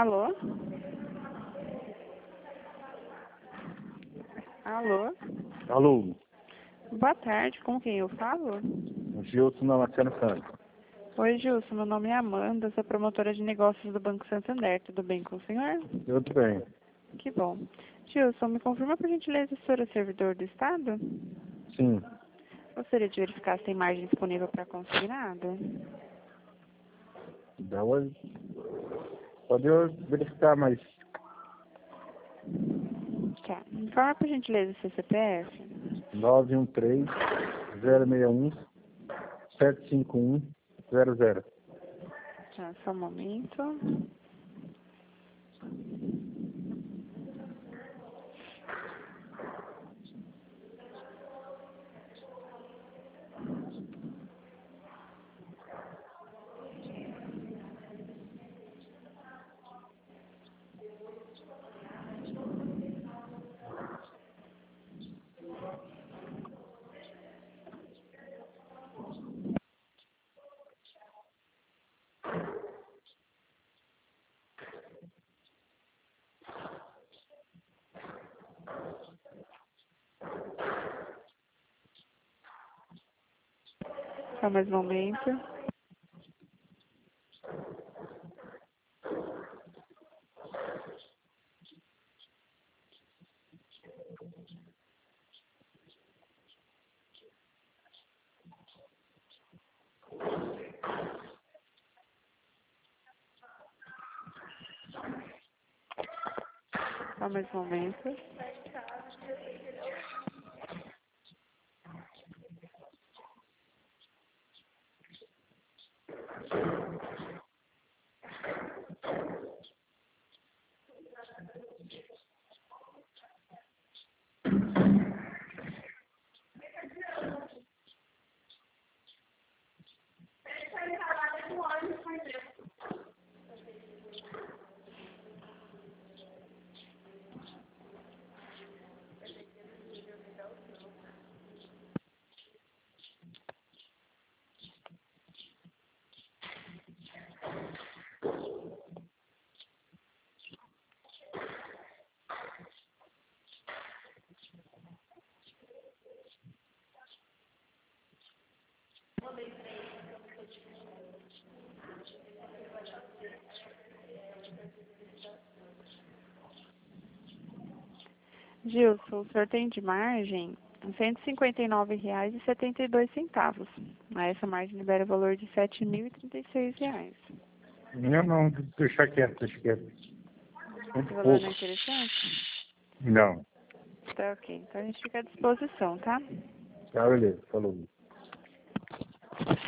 Alô? Alô? Alô, Boa tarde, com quem eu falo? Gilson na Marciana Santos. Oi, Gilson, meu nome é Amanda, sou promotora de negócios do Banco Santander. Tudo bem com o senhor? Tudo bem. Que bom. Gilson, me confirma por gentileza se o senhor é servidor do Estado? Sim. Gostaria de verificar se tem margem disponível para consignado? Dá uma... Pode eu verificar, mas Tá. Me informa por gentileza seu CPF. 913-061-751-00. Tá, só um momento. Só mais um momento. Só mais um momento. Gilson, o senhor tem de margem R$ 159,72. Essa margem libera o valor de R$ 7.036. Não, deixa quieto, deixa quieto. Muito Esse valor pouco. não é interessante? Não. Tá ok. Então a gente fica à disposição, tá? Tá, beleza. Falou.